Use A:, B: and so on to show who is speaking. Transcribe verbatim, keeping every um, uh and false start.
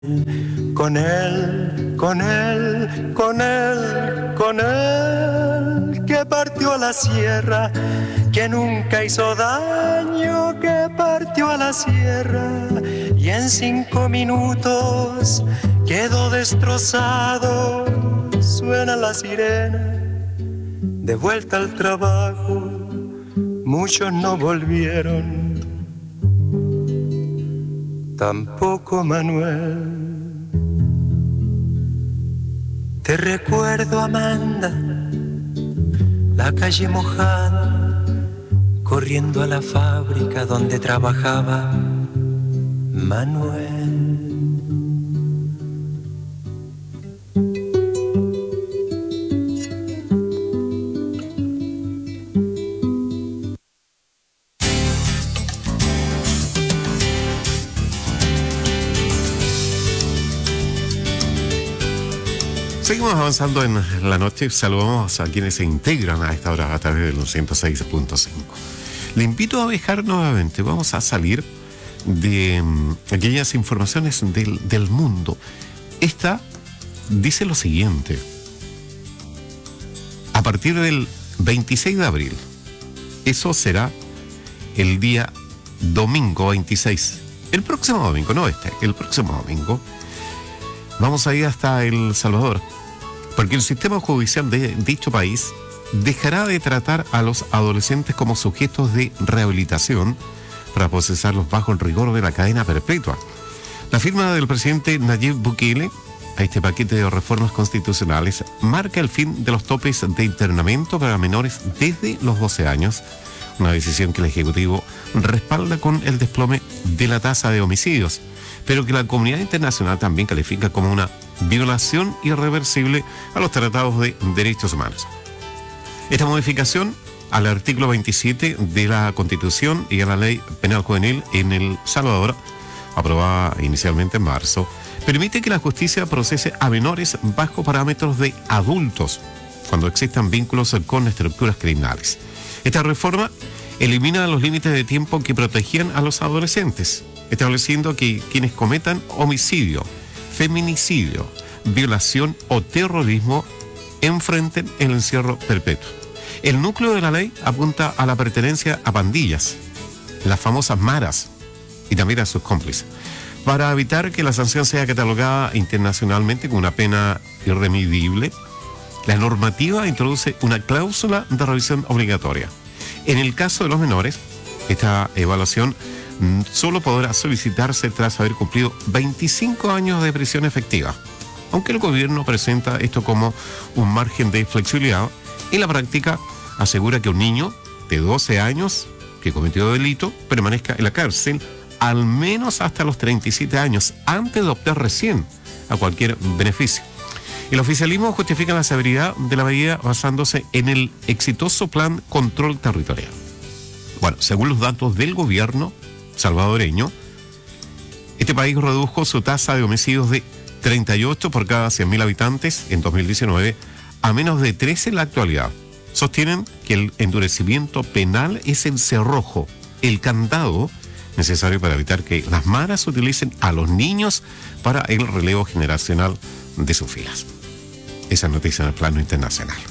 A: Con él, con él, con él, con él, que partió a la sierra, que nunca hizo daño, que partió a la sierra y en cinco minutos quedó destrozado. Suena la sirena, de vuelta al trabajo, muchos no volvieron, tampoco Manuel. Te recuerdo, Amanda, la calle mojada, corriendo a la fábrica donde trabajaba Manuel.
B: Seguimos avanzando en la noche. Saludamos a quienes se integran a esta hora a través del ciento seis punto cinco. Le invito a viajar nuevamente. Vamos a salir de um, aquellas informaciones del, del mundo. Esta dice lo siguiente. A partir del veintiséis de abril, eso será el día domingo veintiséis. El próximo domingo, no este, el próximo domingo. Vamos a ir hasta El Salvador, porque el sistema judicial de dicho país dejará de tratar a los adolescentes como sujetos de rehabilitación para procesarlos bajo el rigor de la cadena perpetua. La firma del presidente Nayib Bukele a este paquete de reformas constitucionales marca el fin de los topes de internamiento para menores desde los doce años, una decisión que el Ejecutivo respalda con el desplome de la tasa de homicidios, pero que la comunidad internacional también califica como una violación irreversible a los tratados de derechos humanos. Esta modificación al artículo veintisiete de la Constitución y a la Ley Penal Juvenil en El Salvador, aprobada inicialmente en marzo, permite que la justicia procese a menores bajo parámetros de adultos cuando existan vínculos con estructuras criminales. Esta reforma elimina los límites de tiempo que protegían a los adolescentes, estableciendo que quienes cometan homicidio, feminicidio, violación o terrorismo enfrenten el encierro perpetuo. El núcleo de la ley apunta a la pertenencia a pandillas, las famosas maras, y también a sus cómplices, para evitar que la sanción sea catalogada internacionalmente como una pena irremedible. La normativa introduce una cláusula de revisión obligatoria. En el caso de los menores, esta evaluación solo podrá solicitarse tras haber cumplido veinticinco años de prisión efectiva, aunque el gobierno presenta esto como un margen de flexibilidad. En la práctica asegura que un niño de doce años que cometió delito permanezca en la cárcel al menos hasta los treinta y siete años antes de optar recién a cualquier beneficio. El oficialismo justifica la severidad de la medida basándose en el exitoso plan Control Territorial. Bueno, según los datos del gobierno salvadoreño, este país redujo su tasa de homicidios de treinta y ocho por cada cien mil habitantes en dos mil diecinueve a menos de trece en la actualidad. Sostienen que el endurecimiento penal es el cerrojo, el candado necesario para evitar que las maras utilicen a los niños para el relevo generacional de sus filas. Esa noticia en el plano internacional.